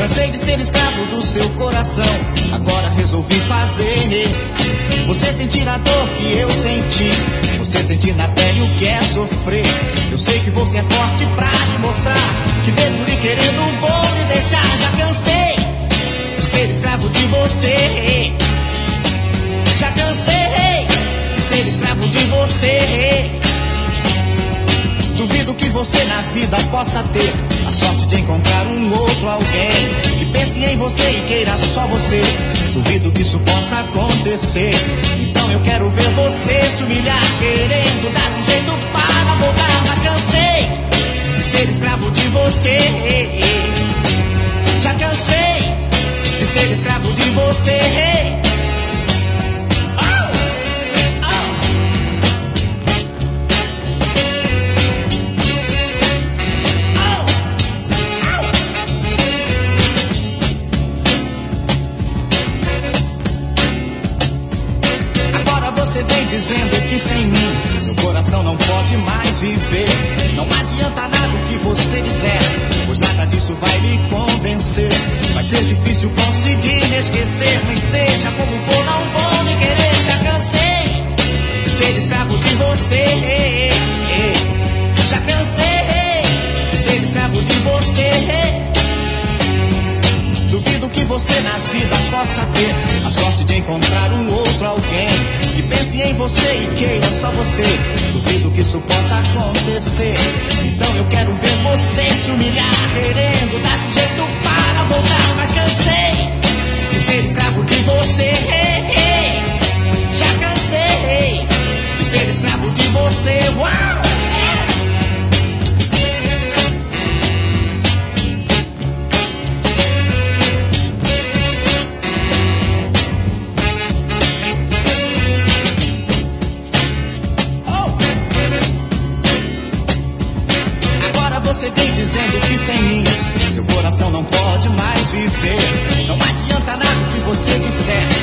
Cansei de ser escravo do seu coração, agora resolvi fazer você sentir a dor que eu senti, você sentir na pele o que é sofrer. Eu sei que você é forte pra lhe mostrar que mesmo lhe querendo vou lhe deixar. Já cansei de ser escravo de você, já cansei de ser escravo de você. Duvido que você na vida possa ter a sorte de encontrar um outro alguém que pense em você e queira só você. Duvido que isso possa acontecer. Então eu quero ver você se humilhar, querendo dar um jeito para voltar. Mas cansei de ser escravo de você, já cansei de ser escravo de você. Você vem dizendo que sem mim seu coração não pode mais viver. Não adianta nada o que você disser, pois nada disso vai me convencer. Vai ser difícil conseguir me esquecer, mas seja como for, não vou me querer. Já cansei de ser escravo de você, já cansei de ser escravo de você. Duvido que você na vida possa ter a sorte de encontrar um outro alguém que pense em você e queira só você. Duvido que isso possa acontecer. Então eu quero ver você se humilhar, querendo dar um jeito para voltar. Mas cansei de ser escravo de você, já cansei de ser escravo de você. Uau! Você vem dizendo que sem mim seu coração não pode mais viver. Não adianta nada o que você disser,